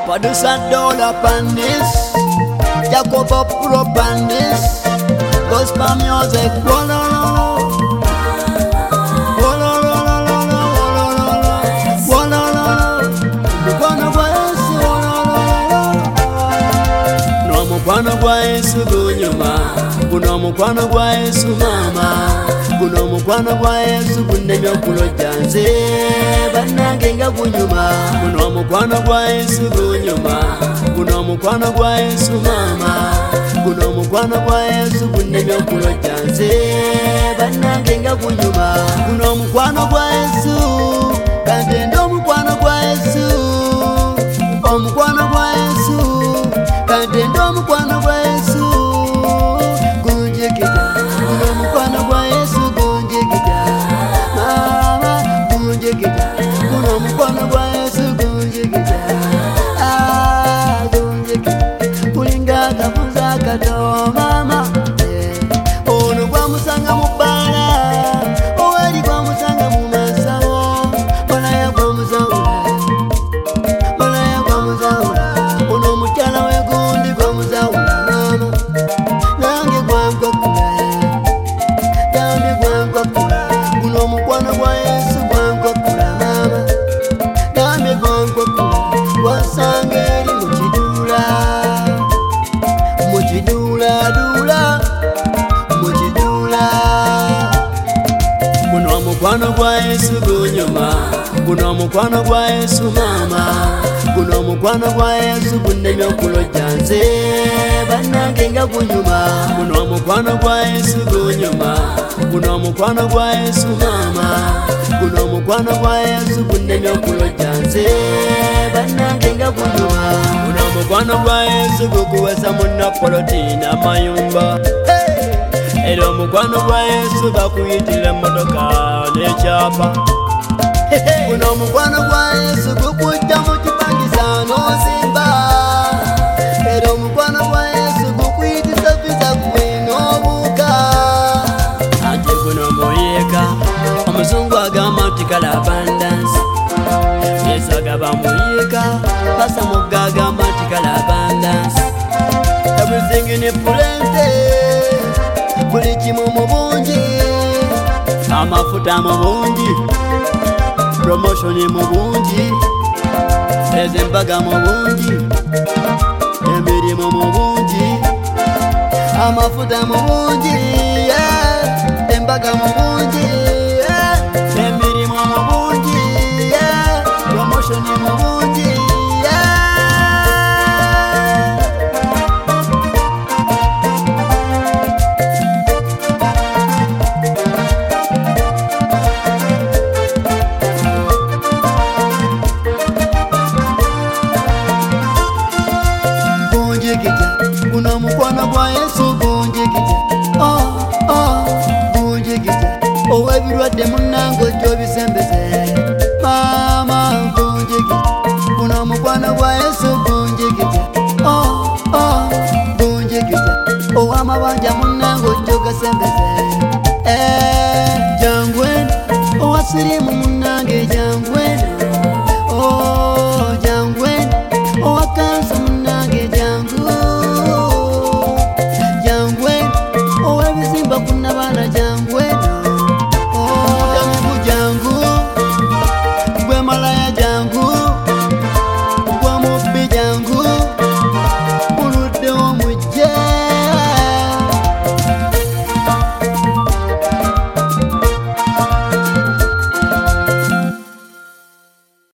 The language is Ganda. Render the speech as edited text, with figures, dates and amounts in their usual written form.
Producer Dollar Pandis, Jacobo Pro Pandis, Gospel Music, Mukwano gwa Yesu gunyuma, guno mukwano gwa Yesu mama, guno mukwano gwa Yesu gunemye okulojja nze bannange nga gunyuma, guno mukwano gwa Yesu gunyuma, guno mukwano gwa Yesu mama, guno mukwano gwa Yesu gunemye okulojja nze bannange nga gunyuma, guno mukwano gwa Yesu kante ndo mukwano gwa Yesu, omukwano gwa Yesu kante ndo mukwano gwa Yesu gunjigita, guno mukwano gwa Yesu gunjigita, mama gunjigita, guno mukwano gwa Yesu gunjigita, gunjigita kulinga kabuza akato mama, ono gwa musanga mu bbala, oweri gwa musanga mu masawo, malaya gwa muzawula, malaya gwa muzawula, ono mukyala we gundi gwa muzawula mama, nange gwankokula, yange gwankokula, guno mukwano gwa Yesu gwankokula mama, yange gwankokula, wasanga eri mukidula, mukiduladula, mukidula, guno mukwano gwa Yesu gunyuma, guno mukwano gwa Yesu mama, guno mukwano gwa Yesu gunemye okulojja nze bannange nga gunyuma, guno mukwano gwa Yesu gunyuma, guno mukwano gwa Yesu mama, guno mukwano gwa Yesu gunemye okulojja nze bannange nga gunyuma, guno mukwano gwa Yesu gukuwesa munnapolotina mayumba, era omukwano gwa Yesu bakuyitira emmotoka n'ekyapa, guno mukwano gwa Yesu gukujja mu kipangisa n'osimba, era omukwano gwa Yesu gukuyitisa visa gwe n'obuuka, ate guno muyeeka omuzungu agamba nti kala abundance, Yesu agamba muyeeka pasa mugga agamba nti kala abundance, everything in plenty, buli kimu mu bungi, amafuta mu bungi, promotion mu bungi, ez'embaga mu bungi, emirimu mu bungi, amafuta mu bungi, embaga mu bungi, emirimu mu bungi, promotion mu bungi. Guno mukwano gwa Yesu gunjigita, gunjigita, ow'ebirwadde munnange ojja obisembeze mama gunjigita, guno mukwano gwa Yesu gunjigita, gunjigita, ow'amabanja munnange ojja ogasembeze, jangwe ow'asirimu munnange